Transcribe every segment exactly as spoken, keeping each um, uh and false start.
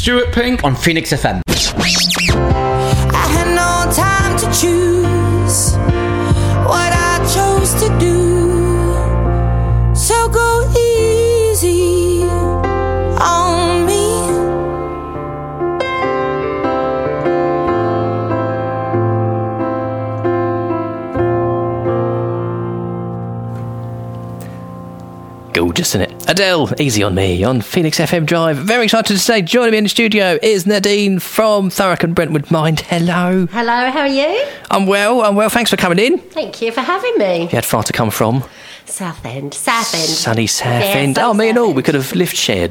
Stuart Pink on Phoenix F M. I had no time to choose what I chose to do, so go easy on me. Gorgeous, isn't it? Adele, Easy on Me on Phoenix F M Drive. Very excited to say joining me in the studio is Nadine from Thurrock and Brentwood Mind. Hello. Hello, how are you? I'm well, I'm well. Thanks for coming in. Thank you for having me. You had far to come from. Southend. Southend. Sunny Southend. Yeah, oh, me and all. Southend. We could have lift shared.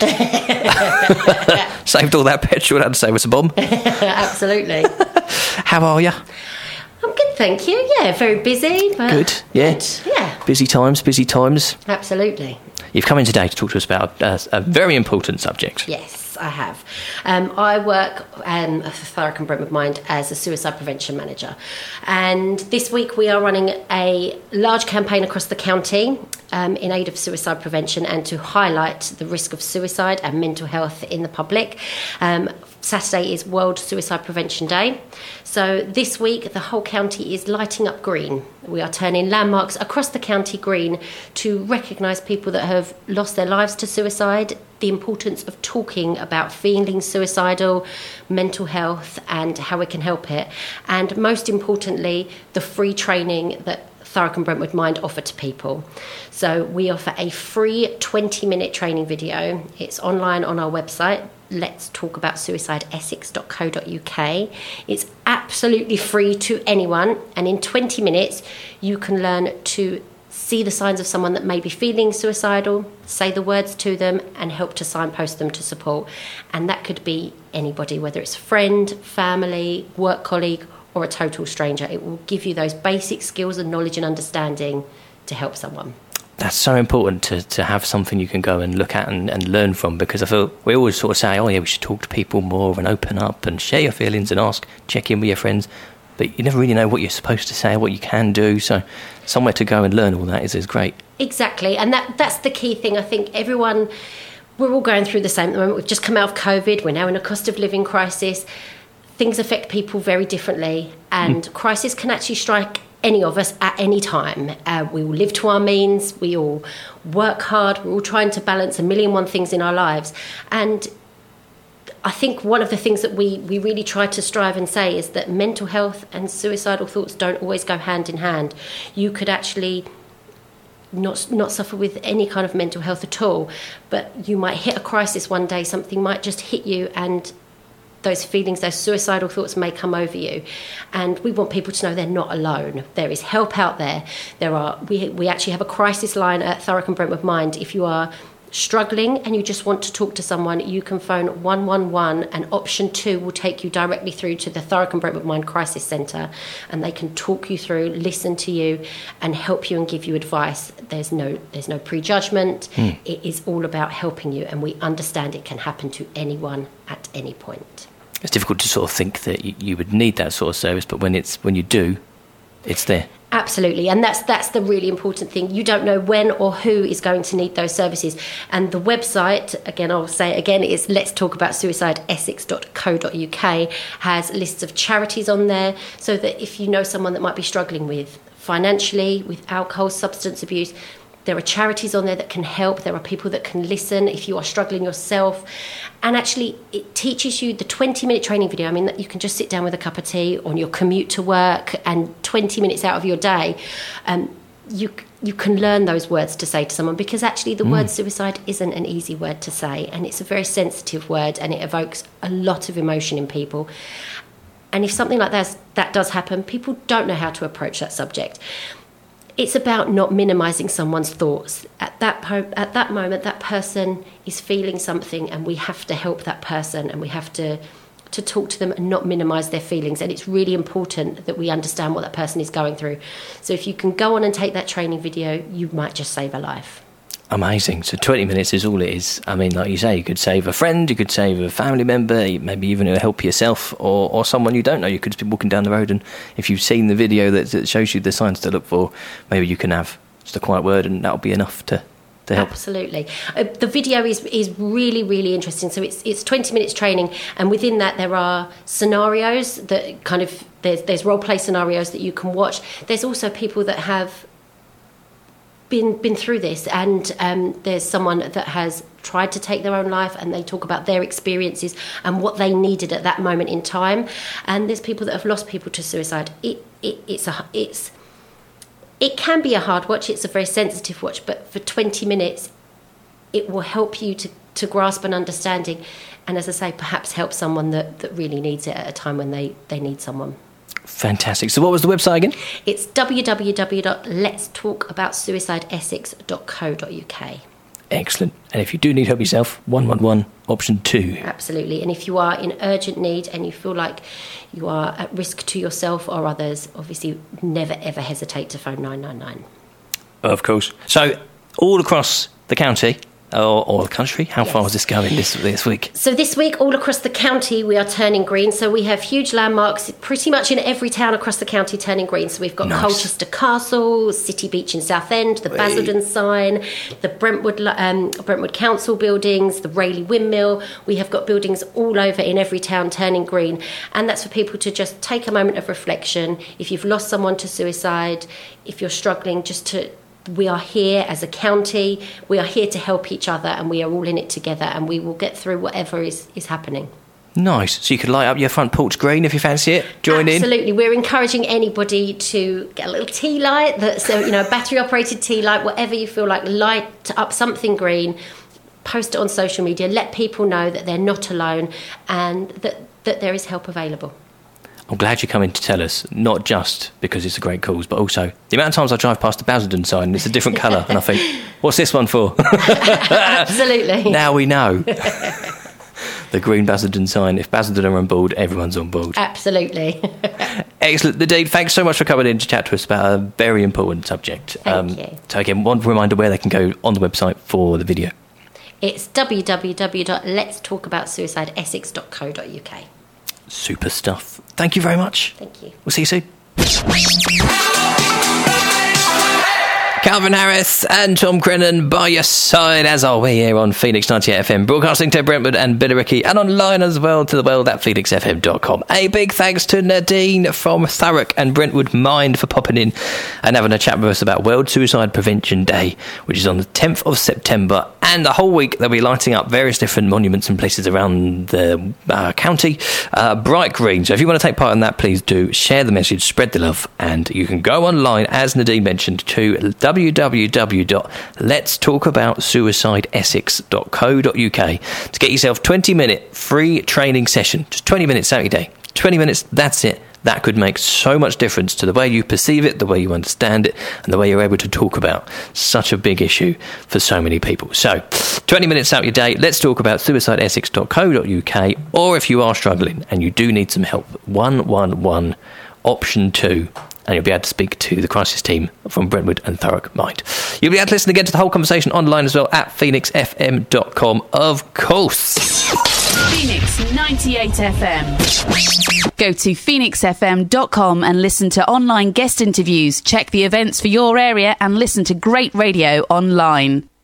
Saved all that petrol. Had to save us a bomb. Absolutely. How are you? I'm good, thank you. Yeah, very busy. But Good, yeah. Good. Yeah, Busy times, busy times. absolutely. You've come in today to talk to us about a, a very important subject. Yes, I have. Um, I work um, for Thurrock and Brentwood Mind as a suicide prevention manager. And this week we are running a large campaign across the county um, in aid of suicide prevention and to highlight the risk of suicide and mental health in the public. Um, Saturday is World Suicide Prevention Day. So this week, the whole county is lighting up green. We are turning landmarks across the county green to recognise people that have lost their lives to suicide, the importance of talking about feeling suicidal, mental health and how we can help it, and most importantly, the free training that Thurrock and Brentwood Mind offer to people. So we offer a free twenty minute training video. It's online on our website, let's talk about suicide essex dot co dot uk. It's absolutely free to anyone, and in twenty minutes you can learn to see the signs of someone that may be feeling suicidal, say the words to them and help to signpost them to support. And that could be anybody, whether it's a friend, family, work colleague or a total stranger. It will give you those basic skills and knowledge and understanding to help someone. That's so important to, to have something you can go and look at and, and learn from, because I feel we always sort of say, oh yeah, we should talk to people more and open up and share your feelings and ask, check in with your friends, but you never really know what you're supposed to say, what you can do, so somewhere to go and learn all that is, is great. Exactly, and that that's the key thing. I think everyone, we're all going through the same at the moment. We've just come out of COVID, we're now in a cost of living crisis. Things affect people very differently, and mm. crisis can actually strike any of us at any time. Uh, we all live to our means, we all work hard, we're all trying to balance a million one things in our lives. And I think one of the things that we, we really try to strive and say is that mental health and suicidal thoughts don't always go hand in hand. You could actually not not suffer with any kind of mental health at all, but you might hit a crisis one day, something might just hit you, and those feelings, those suicidal thoughts may come over you. And we want people to know they're not alone. There is help out there. There are we we actually have a crisis line at Thurrock and Brentwood Mind. If you are struggling and you just want to talk to someone, you can phone one one one, and option two will take you directly through to the Thurrock and Brentwood Mind Crisis Centre, and they can talk you through, listen to you and help you and give you advice. There's no there's no prejudgment. Mm. It is all about helping you, and we understand it can happen to anyone at any point. It's difficult to sort of think that you, you would need that sort of service, but when it's when you do, it's there. Absolutely, and that's that's the really important thing. You don't know when or who is going to need those services. And the website, again, I'll say it again, is let's talk about suicide essex dot co dot uk, has lists of charities on there, so that if you know someone that might be struggling with financially, with alcohol, substance abuse, there are charities on there that can help. There are people that can listen if you are struggling yourself. And actually, it teaches you the twenty minute training video. I mean, that you can just sit down with a cup of tea on your commute to work, and twenty minutes out of your day, um, you you can learn those words to say to someone, because actually the mm. word suicide isn't an easy word to say, and it's a very sensitive word, and it evokes a lot of emotion in people. And if something like that, that does happen, people don't know how to approach that subject. It's about not minimising someone's thoughts. At that po- at that moment, that person is feeling something, and we have to help that person, and we have to to talk to them and not minimise their feelings. And it's really important that we understand what that person is going through. So if you can go on and take that training video, you might just save a life. Amazing. So twenty minutes is all it is. I mean, like you say, you could save a friend, you could save a family member, maybe even help yourself or, or someone you don't know. You could just be walking down the road, and if you've seen the video that, that shows you the signs to look for, maybe you can have just a quiet word, and that'll be enough to to help. Absolutely. Uh, the video is is really, really interesting. So it's it's twenty minutes training, and within that there are scenarios that kind of, there's, there's role play scenarios that you can watch. There's also people that have been been through this, and um, there's someone that has tried to take their own life, and they talk about their experiences and what they needed at that moment in time. And there's people that have lost people to suicide. It, it it's a it's it can be a hard watch. It's a very sensitive watch, but for twenty minutes, it will help you to, to grasp an understanding, and as I say, perhaps help someone that, that really needs it at a time when they, they need someone. Fantastic. So what was the website again? It's w w w dot lets talk about suicide essex dot co dot u k. Excellent. And if you do need help yourself, one one one, option two. Absolutely. And if you are in urgent need and you feel like you are at risk to yourself or others, obviously never ever hesitate to phone nine nine nine. Of course. So all across the county, or, or the country, how yes. far is this going this, this week? So this week, all across the county, we are turning green. So we have huge landmarks pretty much in every town across the county turning green. So we've got nice. Colchester Castle, City Beach in Southend, the Wee. Basildon sign, the Brentwood um, Brentwood Council buildings, the Rayleigh Windmill. We have got buildings all over in every town turning green. And that's for people to just take a moment of reflection. If you've lost someone to suicide, if you're struggling, just to... We are here as a county, we are here to help each other, and we are all in it together, and we will get through whatever is, is happening. Nice. So you could light up your front porch green if you fancy it. Join Absolutely. in. Absolutely. We're encouraging anybody to get a little tea light, that's a, you know, battery-operated tea light, whatever you feel like, light up something green, post it on social media, let people know that they're not alone and that, that there is help available. I'm glad you come in to tell us, not just because it's a great cause, but also the amount of times I drive past the Basildon sign and it's a different colour, and I think, what's this one for? Absolutely. Now we know. The green Basildon sign. If Basildon are on board, everyone's on board. Absolutely. Excellent. Nadine, thanks so much for coming in to chat to us about a very important subject. Thank um, you. So again, one reminder where they can go on the website for the video. It's w w w dot lets talk about suicide essex dot co dot u k. Super stuff. Thank you very much. Thank you. We'll see you soon. Calvin Harris and Tom Crennan by your side, as are we here on Phoenix ninety-eight F M, broadcasting to Brentwood and Billericay, and online as well to the world at phoenix f m dot com. A big thanks to Nadine from Thurrock and Brentwood Mind for popping in and having a chat with us about World Suicide Prevention Day, which is on the tenth of September, and the whole week they'll be lighting up various different monuments and places around the uh, county, uh, bright green. So if you want to take part in that, please do share the message, spread the love, and you can go online, as Nadine mentioned, to w w w dot lets talk about suicide essex dot co dot u k to get yourself a twenty minute free training session. Just twenty minutes out your day. twenty minutes, that's it. That could make so much difference to the way you perceive it, the way you understand it, and the way you're able to talk about such a big issue for so many people. So, twenty minutes out your day, let's talk about suicide essex dot co dot u k, or if you are struggling and you do need some help, one one one, option two, and you'll be able to speak to the crisis team from Brentwood and Thurrock Mind. You'll be able to listen again to the whole conversation online as well at phoenix f m dot com, of course. Phoenix ninety-eight F M. Go to phoenix f m dot com and listen to online guest interviews, check the events for your area, and listen to great radio online.